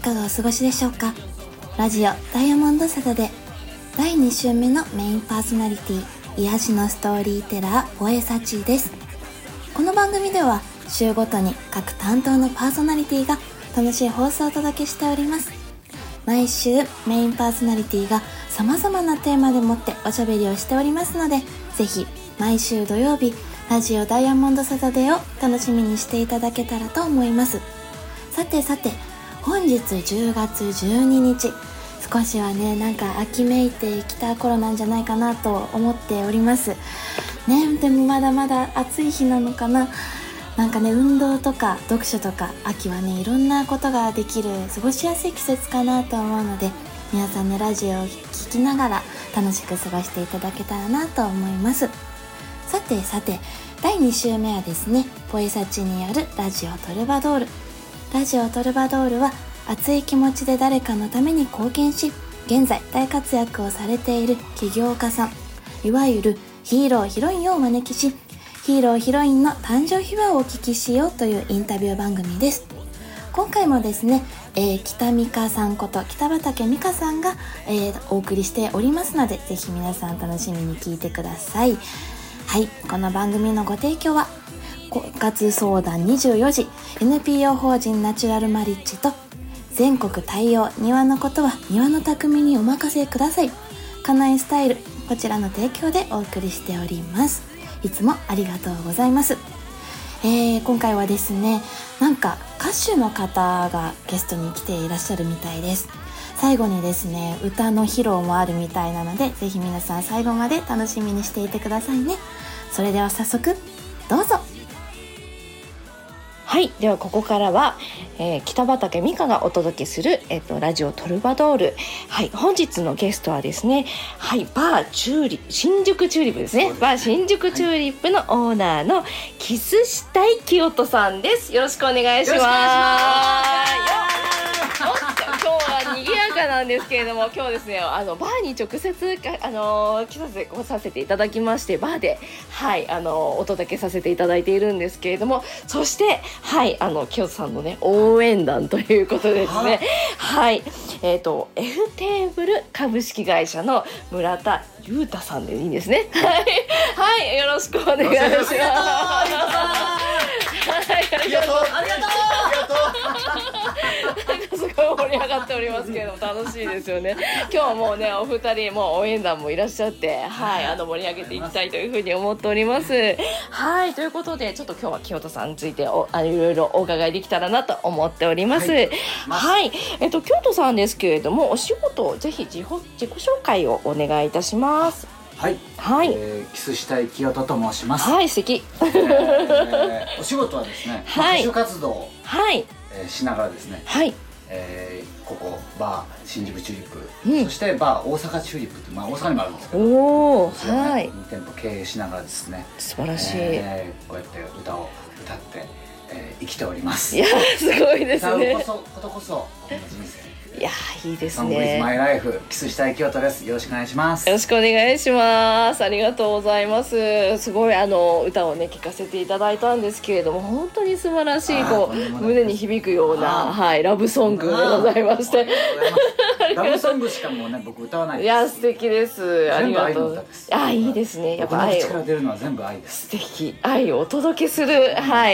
かがお過ごしでしょうか。ラジオダイヤモンドサタデー第2週目のメインパーソナリティ、癒しのストーリーテラーポエサチです。この番組では週ごとに各担当のパーソナリティが楽しい放送をお届けしております。毎週メインパーソナリティが様々なテーマでもっておしゃべりをしておりますので、ぜひ毎週土曜日ラジオダイヤモンドサタデーを楽しみにしていただけたらと思います。さて本日10月12日、少しはねなんか秋めいてきた頃なんじゃないかなと思っておりますね。でもまだまだ暑い日なのかな。なんかね、運動とか読書とか秋はねいろんなことができる過ごしやすい季節かなと思うので、皆さんねラジオを聞きながら楽しく過ごしていただけたらなと思います。さて第2週目はですね、ポエサチによるラジオトルバドール。ラジオトルバドールは熱い気持ちで誰かのために貢献し、現在大活躍をされている起業家さん、いわゆるヒーローヒロインをお招きし、ヒーローヒロインの誕生秘話をお聞きしようというインタビュー番組です。今回もですね、北美香さんこと北畠美香さんが、お送りしておりますので、ぜひ皆さん楽しみに聞いてください。はい、この番組のご提供は婚活相談24時 NPO 法人ナチュラルマリッジと全国対応庭のことは庭の匠にお任せくださいカナイスタイル、こちらの提供でお送りしております。いつもありがとうございます。今回はですね、なんか歌手の方がゲストに来ていらっしゃるみたいです。最後にですね、歌の披露もあるみたいなので、ぜひ皆さん最後まで楽しみにしていてくださいね。それでは早速どうぞ。 はい、ではここからは、北畠美香がお届けする、ラジオトルバドール。はい、本日のゲストはですね、はい、バーチューリップ、新宿チューリップですね、バー新宿チューリップのオーナーのキスしたい清人さんです。よろしくお願いします。今日は賑やかなんですけれども、今日ですね、バーに直接来させていただきまして、バーで、はい、お届けさせていただいているんですけれども、そしてはい、清人さんのね応援団ということですね。はい、F テーブル株式会社の村田裕太さんでいいんですね。はい、よろしくお願いします。ありがとう。すごい盛り上がっておりますけれども、楽しいですよね。今日はもうね、お二人も応援団もいらっしゃって、はい、盛り上げていきたいというふうに思っております。はい、ということで、ちょっと今日は清人さんについていろいろお伺いできたらなと思っております。はい、清人さんですけれども、お仕事をぜひ自己紹介をお願いいたします。 はい、キスしたい清人と申します。 はい、素敵。 お仕事はですね、 はい、 歌手活動を、 はいしながらですね、 はい、 ここバー新宿チューリップ、そしてバー大阪チューリップって、大阪にもあるんですけど、はい、2店舗経営しながらですね、 素晴らしい、 こうやって歌を歌って、生きております。 いやすごいですね。 歌うことこそ僕の人生。 いやいいですね。Song with my life、キスしたい清人です。よろしくお願いします。 よろしくお願いします。ありがとうございます。すごい歌をね聴かせていただいたんですけれども、本当に素晴らしい胸に響くような、はい、ラブソングでございまして。 ラブソングしかもうね、僕歌わないです。 いや素敵です。ありがとう。いいですね。 やっぱ愛を。僕の口から出るのは全部愛です。 素敵。愛をお届けする、はい、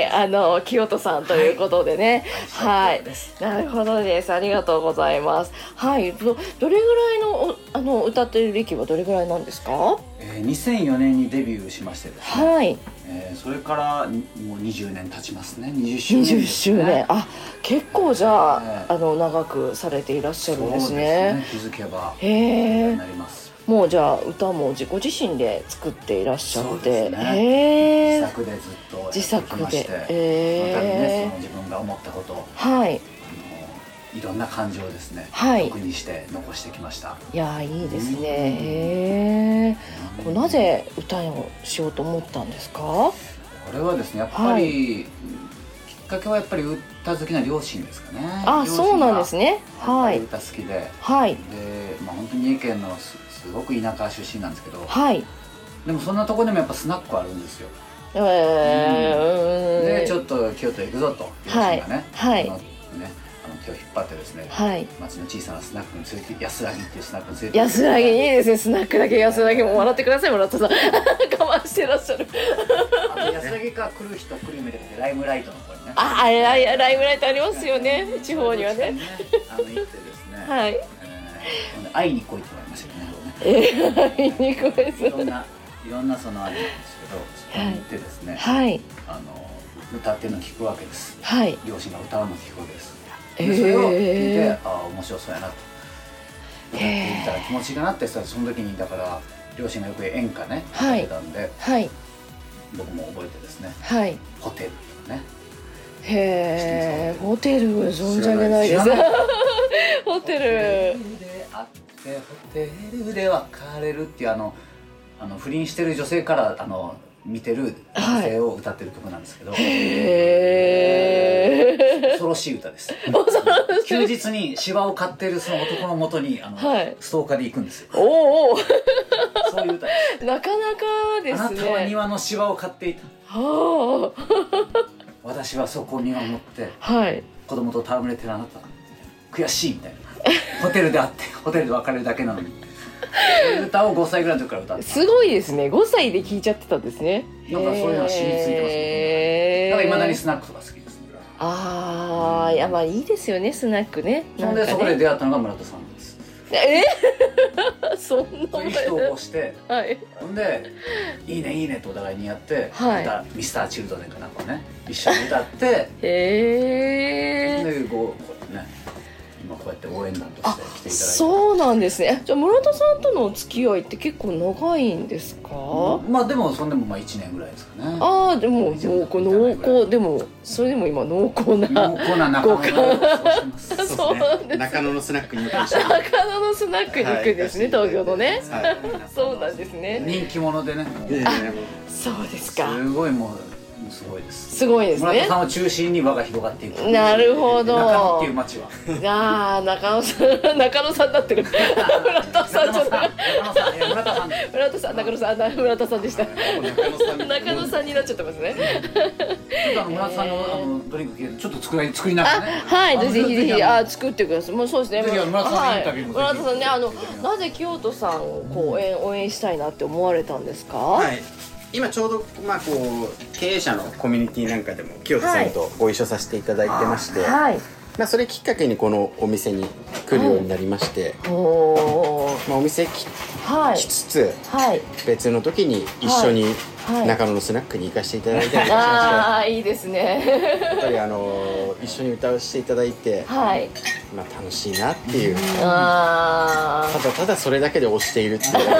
清人さんということでね、はい、なるほどです。ありがとうございます。はい、どれぐらいの歌っている歴はどれぐらいなんですか ？2004年にデビューしましてですね、 はい、 それからもう20年経ちますね。20周年ですね。 20周年、結構じゃあ、長くされていらっしゃるんですね。 そうですね、気づけばなります。 もうじゃあ歌も自身で作っていらっしゃって、 そうですね、自作でずっとやってきまして、またね、その自分が思ったことを、はい、いろんな感情をですね、曲にして残してきました。 いやいいですね。なぜ歌をしようと思ったんですか？これはですね、やっぱり、きっかけはやっぱり歌好きな両親ですかね。 そうなんですね。 はい、歌好きで、 はい、 で、本当に三重県のすごく田舎出身なんですけど、 はい、 でもそんなところでもやっぱスナックあるんですよ。でちょっと京都行くぞと両親がね、 手を引っ張ってですね、 はい、 町の小さなスナックに連れて、安らぎっていうスナックに連れて、 安らぎいいですね。スナックだけ安らぎも笑ってください、村田さん。我慢してらっしゃる。 あと安らぎから来る人来る夢でライムライトのこれね、 あれライムライトありますよね、地方にはね。 行ってですね、 はい、 会いに来いって言われましたけどね、 会いに来いです。 いろんなそのあれなんですけど、そこに行ってですね、 はい、 歌ってるの聞くわけです、 はい、 両親が歌うの聞くわけです。でそれを聞いて、ああ面白そうやなと、歌ってみたら気持ちいいかなって、その時にだから両親がよく演歌ね歌ってたんで、 はい、 僕も覚えてですね、 はい、 ホテルとかね。 へえ、ホテル存じ上げないです。ホテルで会ってホテルで別れるっていう不倫してる女性から見てる男性を歌ってる曲なんですけど、恐ろしい歌です。休日に芝を買ってるその男のもとにストーカーで行くんですよ。 おお、 そういう歌です。 なかなかですね。 あなたは庭の芝を買っていた。 はあ。 私はそこを見守って、 はい、 子供と戯れてるあなた悔しいみたいな。ホテルで会ってホテルで別れるだけなのに。そういう歌を5歳ぐらいの時から歌って。 すごいですね。5歳で聴いちゃってたんですね。 なんかそういうのは染みついてますね。なんか未だにスナックとか好きですね。 ああ、いやまあいいですよね、スナックね。 そんでそこで出会ったのが村田さんです。 そんなそういう人を起こして、 はい、 ほんでいいねいいねとお互いにやって、 はい、 ミスターチルドレンかなんかね一緒に歌って、でこうね。今こうやって応援団として来ていただいて。 そうなんですね。じゃあ村田さんとのお付き合いって結構長いんですか？ まあでもそんでもまあ1年ぐらいですかね。 ああ、でも濃厚でもそれでも今濃厚な仲間がそうなんです。 中野のスナックに行くん中野のスナックに行くんですね、東京のね。そうなんですね。 人気者でね。 そうですか。 すごいもう。すごいです。 すごいですね。 村田さんを中心に輪が広がっていく。 なるほど。 中野っていう町は。 ああ、中野さんだってる。村田さんじゃない。村田さん、中野さん、村田さんでした。中野さんになっちゃってますね。 ちょっと村田さんのドリンクちょっと作りながらね。 はい、ぜひ作ってください。もうそうですね。 村田さんのインタビューも。 村田さんね、なぜ清人さんをこう応援したいなって思われたんですか？ はい。今ちょうどこう経営者のコミュニティなんかでも清人さんとご一緒させていただいてまして、はい、それきっかけにこのお店に来るようになりまして、お店来つつ、別の時に一緒に中野のスナックに行かせていただいたりしました。 ああ、いいですね。 やっぱり一緒に歌わせていただいて、楽しいなっていう。ただそれだけで推しているっていうだけ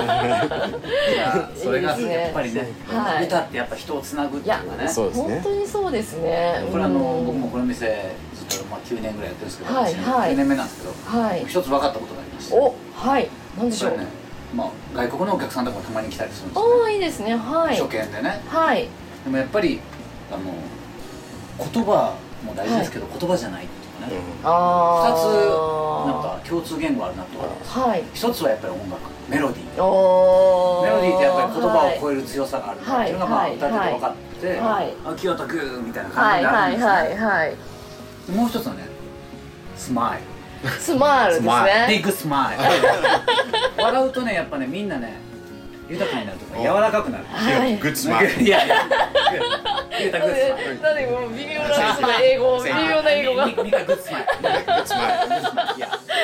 ですね。それがやっぱりね、歌ってやっぱ人をつなぐっていうかね。 そうですね。 本当にそうですね。 これ僕もこの店ずっと9年ぐらいやってるんですけど、9年目なんですけど、一つ分かったことがありまして。 お、はい。何でしょう。 外国のお客さんとかもたまに来たりするんですよ。 ああ、いいですね。はい。 初見でね。 はい。 でもやっぱり言葉も大事ですけど、言葉じゃないっていうかね。2つなんか共通言語あるなと思うんです。はい。1つはやっぱり音楽、メロディー。メロディーってやっぱり言葉を超える強さがあるなっていうのが歌ってて分かって、清人くんみたいな感じになるんですね。もう一つはね、スマイル。 スマイルですね。 ビッグスマイル。笑うとね、やっぱね、みんなね、豊かになるとか柔らかくなる。 グッドスマイル。 いやいや。 なんでもう微妙な英語が。 ミカグッドスマイル。グッドスマイ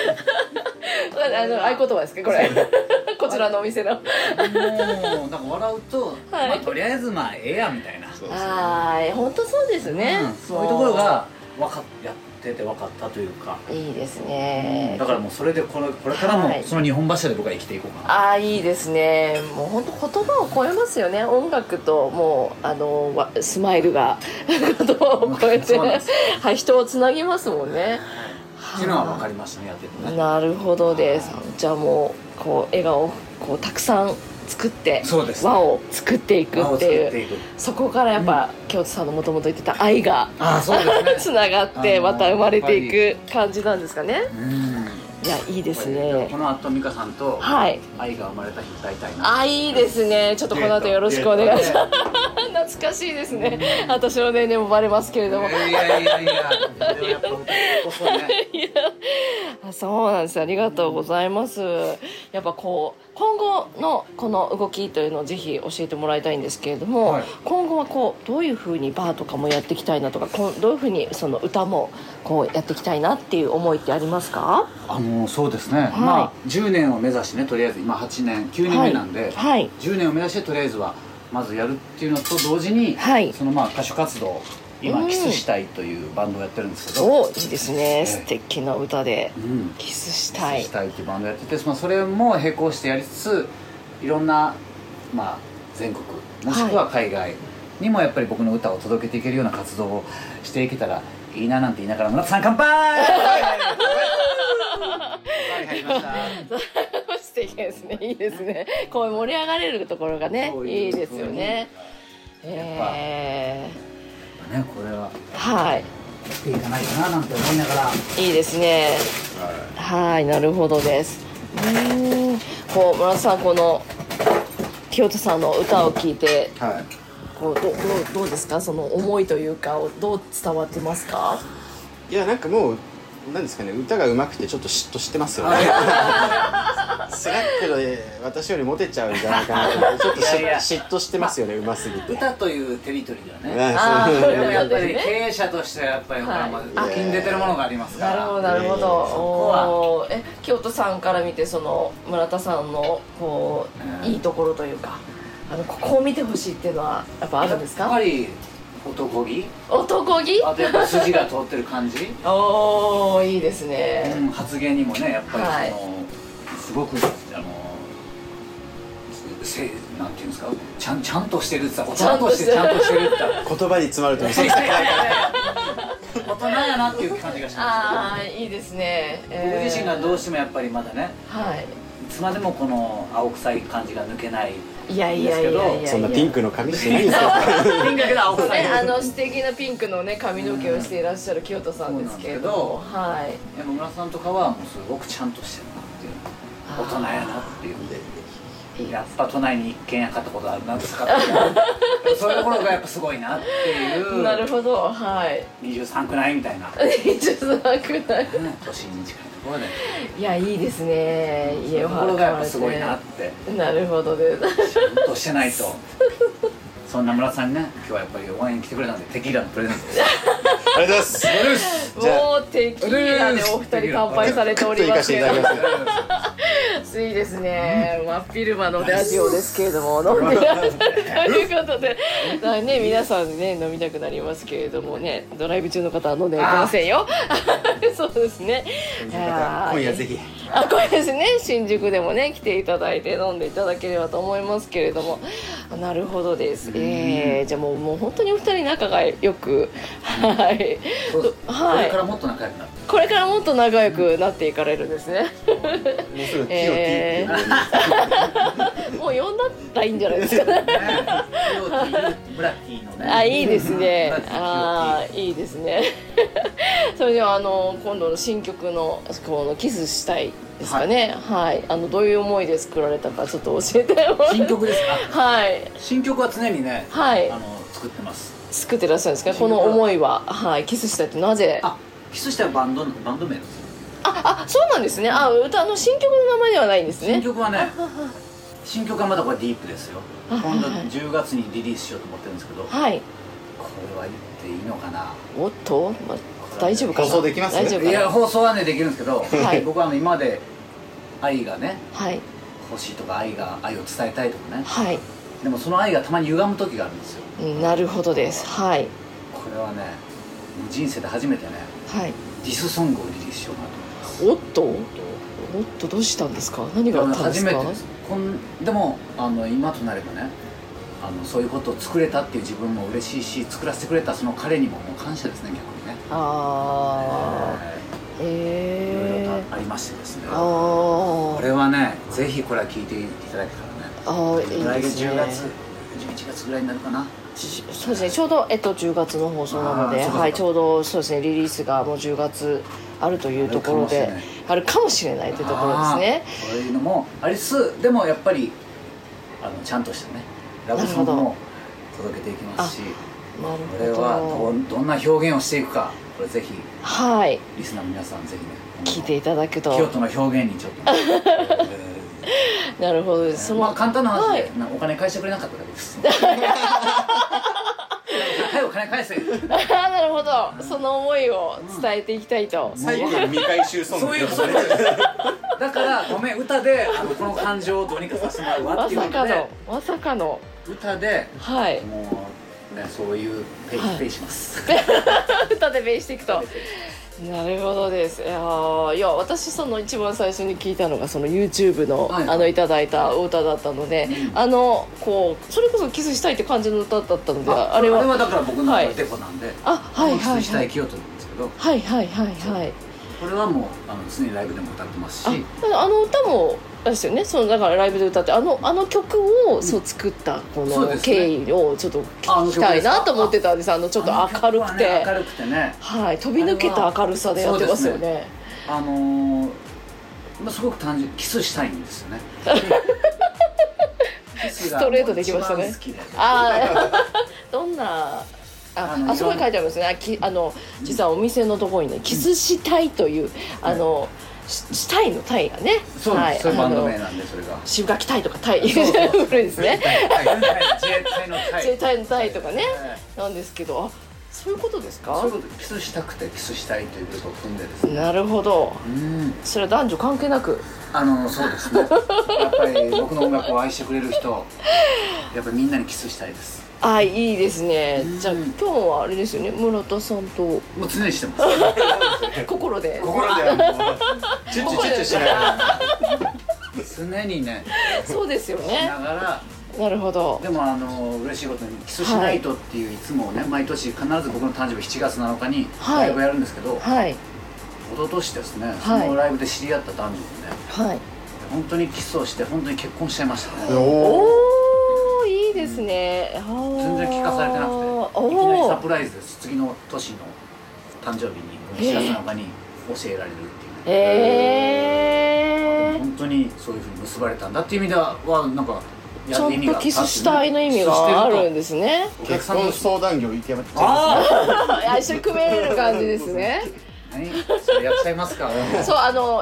ル。合言葉ですかこれ。こちらのお店の。もうなんか笑うと、とりあえずええやみたいな。 ああ、本当そうですね。 そういうところがやってて分かったというか。 いいですね。 だからもうそれでこれからもその日本柱で僕は生きていこうかな。 ああ、いいですね。もう本当言葉を超えますよね。音楽ともうスマイルが言葉を超えて、人をつなぎますもんね。 っていうのは分かりましたね、やっててね。 なるほどです。じゃあもうこう笑顔たくさん作って、 そうです、 輪を作っていくっていう、そこからやっぱ、京都さんのもともと言ってた愛がつながってまた生まれていく感じなんですかね。いや、いいですね。 この後美香さんと愛が生まれた日歌いたいな。 あ、いいですね。ちょっとこの後よろしくお願いします。懐かしいですね。私の年齢もバレますけれども。 いややっぱこそね。 そうなんです。ありがとうございます。やっぱこう今後のこの動きというのをぜひ教えてもらいたいんですけれども、今後はこうどういうふうにバーとかもやっていきたいなとか、どういうふうにその歌もこうやっていきたいなっていう思いってありますか？ そうですね、まあ10年を目指してね、とりあえず今8年9年目なんで、10年を目指してとりあえずはまずやるっていうのと同時に、その歌手活動、今キスしたいというバンドをやってるんですけど、 いいですね、素敵な歌で、キスしたいっていうバンドをやってて、それも並行してやりつつ、いろんな全国もしくは海外にもやっぱり僕の歌を届けていけるような活動をしていけたらいいななんて言いながら、村田さん乾杯素敵ですね。いいですね。こう盛り上がれるところがね、いいですよね。 これはしていかないかななんて思いながら。 いいですね。はい、なるほどです。こう村田さん、この清人さんの歌を聴いて、こうどうですか、その思いというかどう伝わってますか？ いや、なんかもうなんですかね、歌が上手くてちょっと嫉妬してますよね。スラックで私よりモテちゃうんじゃないかなとちょっと嫉妬してますよね、上手すぎて。 歌というテリトリーだね。でもやっぱり経営者としてはやっぱり抜きん出てるものがありますから。 なるほどなるほど。清人さんから見て、その村田さんのこういいところというか、ここを見てほしいっていうのはやっぱあるんですか？ やっぱり男気、あとやっぱ筋が通ってる感じ。 いいですね。 発言にもね、やっぱりすごくなんていうんですか、ちゃんとしてるって言ったら、大人としてちゃんとしてるって言葉に詰まると大人やなっていう感じがします。 いいですね。 僕自身がどうしてもやっぱりまだね、いつまでもこの青臭い感じが抜けない。 いやいやいやいや、 そんなピンクの髪してないんですよ。 ピンクだけど青臭い。 素敵なピンクのね髪の毛をしていらっしゃる清人さんですけれど、 山村さんとかはもうすごくちゃんとしてるなっていう、大人やなっていう。やっぱ都内に一軒家買ったことあるなとかそういうところがやっぱすごいなっていう。 なるほど、 23区内みたいな。 23区内。 都心に近いところで。 いや、いいですね。 家を買われて。そういうところがやっぱすごいなって。 なるほどです。 ちゃんとしてないと。そんな村さんにね、今日はやっぱり応援に来てくれたんで、テキーラのプレゼントです。 ありがとうございます。 もうテキーラでお二人乾杯されておりますけど。いいですね。真っ昼間のラジオですけれども、飲んでいらっしゃるということで、ね、皆さんね飲みたくなりますけれどもね、ドライブ中の方は飲んでいませんよ。そうですね。 今夜ぜひ。 今夜ですね、新宿でもね来ていただいて飲んでいただければと思いますけれども、なるほどです。じゃあもう本当にお二人仲がよく、 これからもっと仲良くなって。 これからもっと仲良くなっていかれるんですね。 もうすぐもう呼んだらいいんじゃないですか。 ブラッキーのね。 いいですね。いいですね。それでは今度の新曲のこのキスしたいですかね。どういう思いで作られたかちょっと教えて。 新曲ですか。新曲は常にね、作ってます。 作ってらっしゃるんですか。この思いは、キスしたいってなぜ？ キスしたいバンド名ですよ。 そうなんですね。歌の新曲の名前ではないんですね。 新曲はね、新曲はまだこれディープですよ。今度10月にリリースしようと思ってるんですけど、これは言っていいのかな。 おっと、大丈夫かな。 放送できます？ いや、放送はねできるんですけど、僕は今まで愛がね欲しいとか、愛を伝えたいとかね、でもその愛がたまに歪む時があるんですよ。 なるほどです。これはね、人生で初めてね、ディスソングをリリースしようかなと。 おっと、どうしたんですか。何があったんですか。 初めてです。でも今となればね、そういうことを作れたっていう自分も嬉しいし、作らせてくれたその彼にももう感謝ですね、逆にね。 いろいろとありましてですね。 これはねぜひこれは聞いていただけたらね。来月10月11月ぐらいになるかな。 そうですね、ちょうど、10月の放送なので、はい、ちょうどそうですね、リリースがもう10月あるというところであるかもしれないというところですね。 そういうのもありつつ、でもやっぱりちゃんとしたねラブソングも届けていきますし、これはどんな表現をしていくか、これぜひ、はい、リスナーの皆さんぜひね聞いていただくと、 京都の表現にちょっとなるほど、その簡単な話で、お金返してくれなかっただけです。お金返せ。 なるほど、その思いを伝えていきたいと。 最後の未回収ソング。 そういうだからごめん、歌でこの感情をどうにかさせてもらうわっていうことで、 まさかの歌で、 はい、 もうね、そういうペイします。 歌でペイしていくと。なるほどです。いや私その一番最初に聞いたのがその YouTube の、いただいたお歌だったので、こうそれこそキスしたいって感じの歌だったので、あれはだから僕のデコなんで、キスしたい京都なんですけど、これはもう常にライブでも歌ってますし、 歌もあれですよね、だからライブで歌ってあの曲を作ったこの経緯をちょっと聞きたいなと思ってたんです。ちょっと明るくて、はい、飛び抜けた明るさでやってますよね。 すごく単純、キスしたいんですよね。 ストレートできましたね。どんなそこに書いてありますね。実はお店のところにね、キスしたいというしたいのタイがね、 そういうバンド名なんで、それが渋垣タイとかタイ古いですね。自衛隊のタイとかねなんですけど、そういうことですか？ そういうこと、キスしたくてキスしたいということを組んでですね。 なるほど。それは男女関係なく、 そうですね。やっぱり僕の音楽を愛してくれる人、やっぱりみんなにキスしたいです。 いいですね。じゃあ今日はあれですよね、村田さんともう常にしてます。 心でチュッチュチュッチュしながら常にね、 そうですよね。 ながら、 なるほど。 でも嬉しいことにキスしないとっていう、いつもね毎年必ず僕の誕生日7月7日にライブやるんですけど、一昨年ですね、そのライブで知り合った男女もね、本当にキスをして本当に結婚しちゃいましたね。 いいですね。 全然聞かされてなくて、いきなりサプライズです。次の年の誕生日に7月7日に教えられるっていう。本当にそういうふうに結ばれたんだっていう意味ではなんかちゃんとキスしたいの意味があるんですね。 結婚相談業行けば一緒に組める感じですね。 それやっちゃいますか？ そう、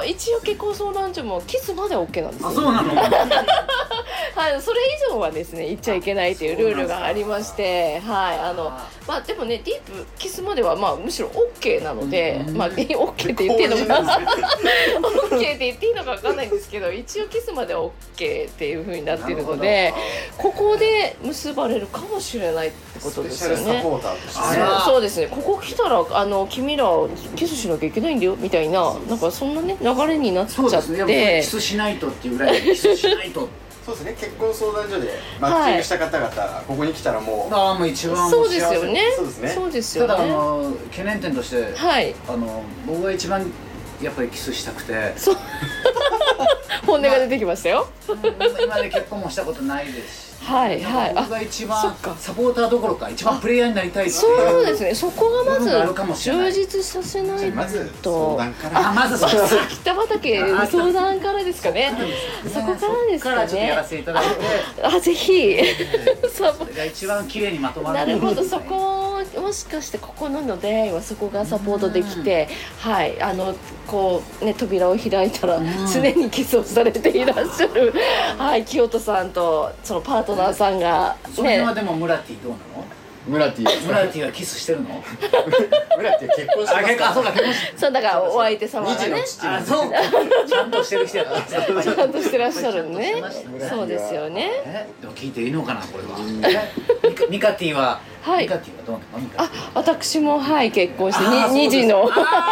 一応結婚相談所もキスまで OK なんですよ。 そうなの？ はい、それ以上はですね言っちゃいけないというルールがありまして、でもね、ディープキスまではむしろ OK なので、OK って言っていいのかなOK って言っていいのか分かんないんですけど、一応キスまでは OK っていう風になっているので、ここで結ばれるかもしれないってことですよね。そうですね。ここ来たら君らキスしなきゃいけないんだよみたいな、なんかそんなね流れになっちゃって、そうですね、 キスしないとっていうぐらいキスしないとそうですね、結婚相談所でマッチングした方々、ここに来たらもう一番そうですよね。 そうですよね。 ただ懸念点として、僕が一番やっぱりキスしたくて、 本音が出てきましたよ。 今で結婚もしたことないですし、僕が一番サポーターどころか一番プレイヤーになりたいっていう。 そうですね。そこがまず充実させないと。 まず相談から。 まずそうです。 北畠相談からですかね。そこからですかね。 ちょっとやらせていただいて。 ぜひ。 それが一番綺麗にまとまる。 なるほど。そこもしかしてここの出会いはそこがサポートできて、こうね、扉を開いたら常にキスをされていらっしゃる清人さんとそのパートナーさんがね。 それはでもムラティどうなの？ムラティはキスしてるの？ ムラティは結婚してますか？ そうだからお相手様がね、 そうちゃんとしてる人やった。 ちゃんとしてらっしゃるね。そうですよね。 でも聞いていいのかなこれは。ミカティはミカティはどうなの？ 私も結婚して2児の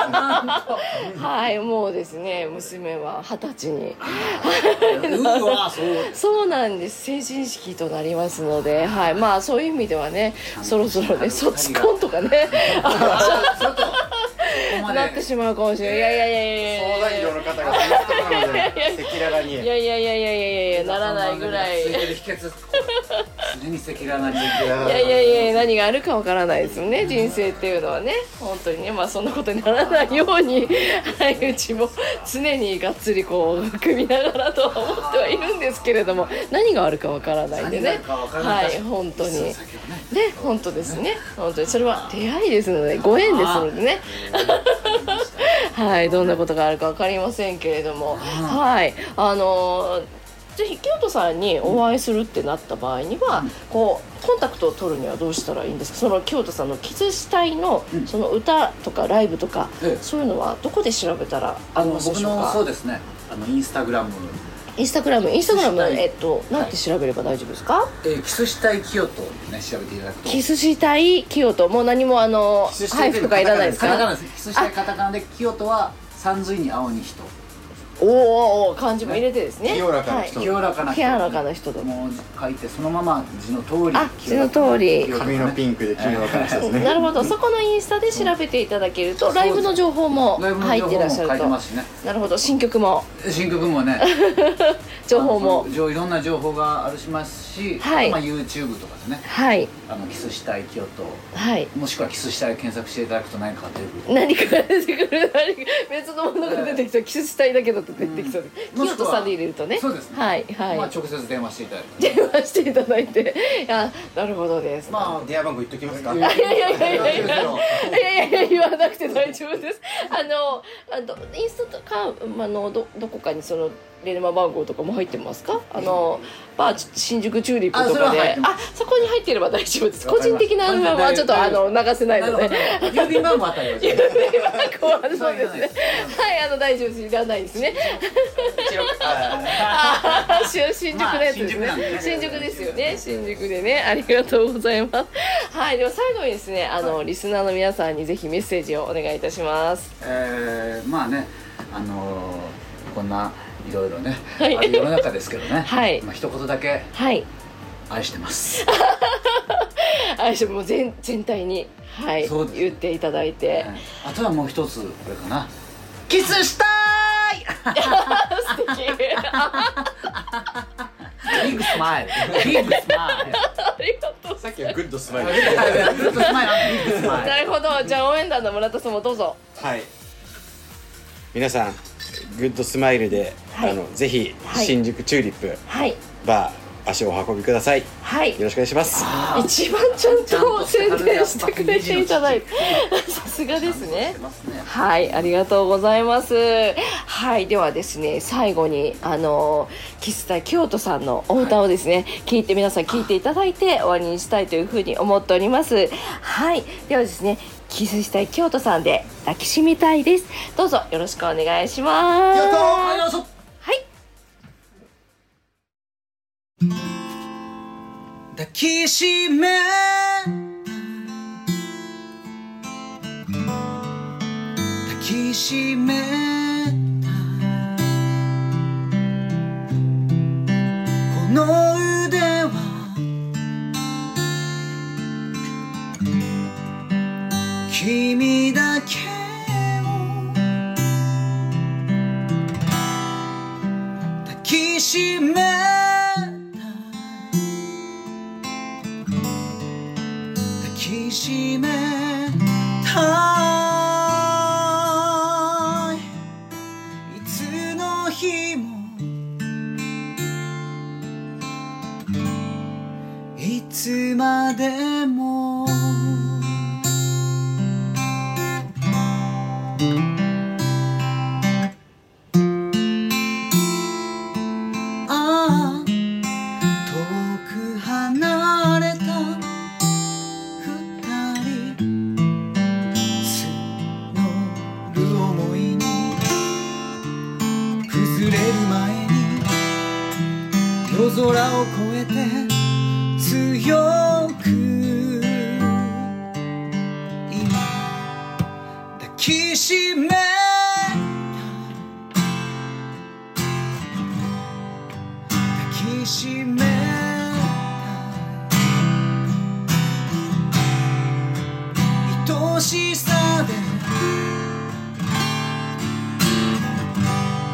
もうですね、娘は20歳にそうなんです。成人式となりますので、そういう意味ではね、そろそろね卒婚とかねなってしまうかもしれない。いや相談業の方が赤裸々にいやならないぐらいついてる秘訣常に赤裸々にいや何があるかわからないですよね、人生っていうのはね。本当にね、まあそんなことにならないようにはい、うちも常にがっつりこう組みながらとは思ってはいるんですけれども、何があるかわからないんでね、はい、本当にね、本当ですね、本当にそれは出会いですので、ご縁ですのでねはい、どんなことがあるかわかりませんけれども、はい、ぜひ清人さんにお会いするってなった場合には、こうコンタクトを取るにはどうしたらいいんですか？その清人さんのキスしたいの、その歌とかライブとか、そういうのはどこで調べたらありますでしょうか？ 僕のそうですね、インスタグラムなんて調べれば大丈夫ですか？キスしたい清人ね、調べていただくと。 キスしたい清人、もう何もハイフとかいらないですか？ キスしたいカタカナで、清人は三髄に青に人。 お漢字も入れてですね。 清らかな人。清らかな人と。もう書いてそのまま字の通り。 字の通り。 髪のピンクで清らかな人ですね。 なるほど。そこのインスタで調べていただけると、ライブの情報も入ってらっしゃると。なるほど。新曲もね。情報も。 いろんな情報があるしますし、YouTube とかでね。はい。キスしたい清人。はい。もしくはキスしたい検索していただくと何かが出てくる。 何かが出てくる。別のものが出てきた。キスしたいだけだと出てきそう。清人さんで入れるとね。 そうですね。 はいはい。 まあ直接電話していただいて。 電話していただいて、なるほどです。 まあ電話番号言っときますか。 いや言わなくて大丈夫です。インスタとかどこかにその電話番号とかも入ってますか？バー新宿チューリップとかで、そこに入ってれば大丈夫です。個人的な電話はちょっと流せないので、 郵便番号あったりは。 郵便番号はそうですね。はい、大丈夫です。いらないですね。新宿のやつですね。新宿ですよね。新宿でね、ありがとうございます。はい、では最後にですね、リスナーの皆さんにぜひメッセージをお願いいたします。 まあね、こんないろいろね、ある世の中ですけどね、まあ一言だけ、愛してます。 愛しても全体に、言っていただいて、 あとはもう一つこれかな、キスしたーい。 素敵。 ビッグスマイル。ありがとう。 さっきはグッドスマイル。 なるほど。じゃあ応援団の村田さんもどうぞ。 はい。皆さんグッドスマイルで、ぜひ新宿チューリップバー足をお運びください。はい。よろしくお願いします。 一番ちゃんと宣伝してくれていただいて、さすがですね。はい、ありがとうございます。はい、ではですね、最後にキスタ清人さんのお歌をですね、皆さん聞いていただいて終わりにしたいというふうに思っております。はい、ではですね、キスしたい清人さんで抱きしみたいです。どうぞよろしくお願いします。はい。 抱きしめ抱きしめこの腕は君だけを抱きしめ抱きしめたいいつの日もいつまでも空を越えて強く今抱きしめた抱きしめた愛しさで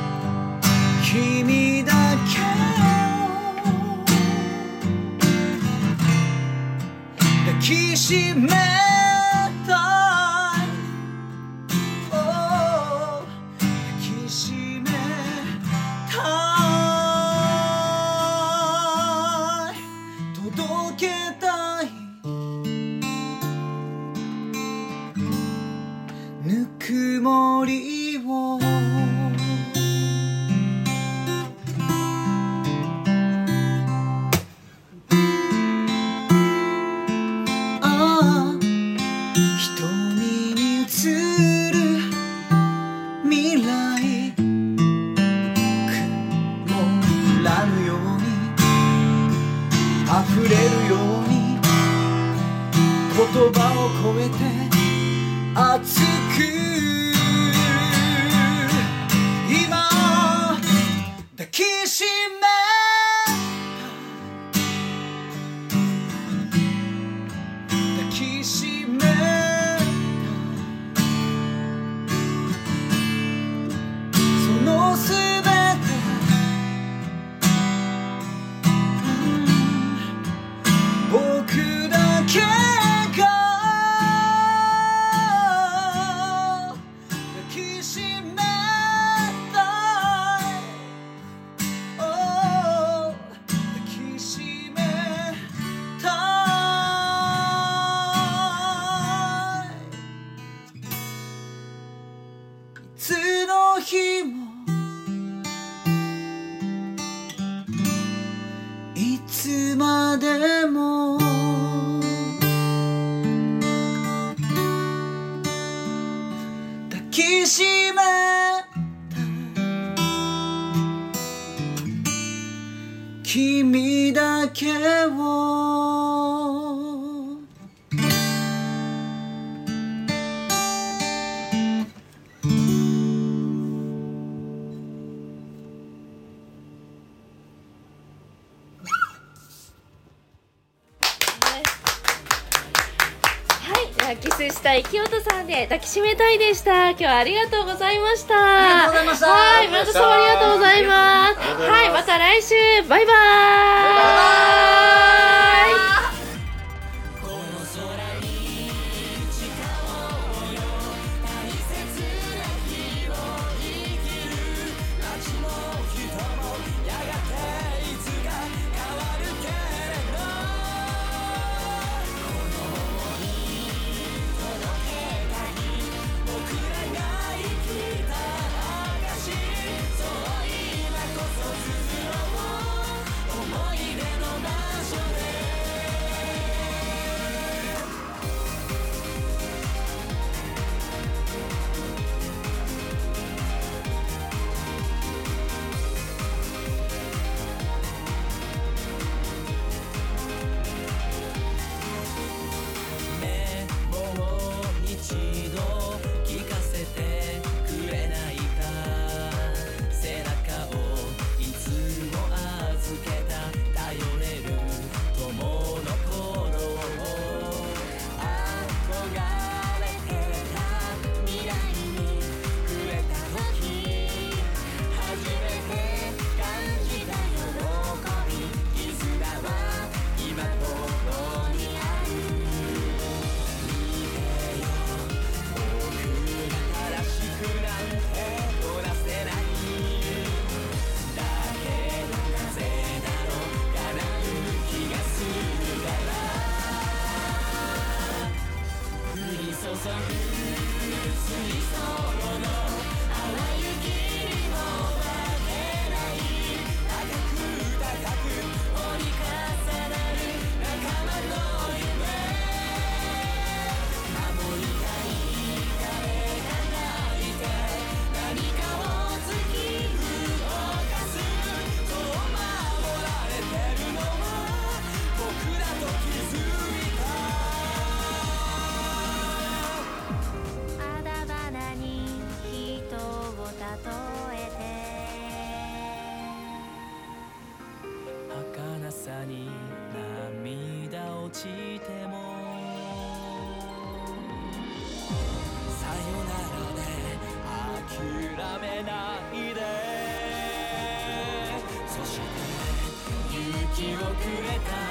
君だけをキスしたい清人さんで抱きしめたいでした。今日はありがとうございました。 ありがとうございました。 はい、村田さんもありがとうございます。はい、また来週。バイバーイ。バイバーイ。 に涙落ちてもさよならで諦めないでそして勇気をくれた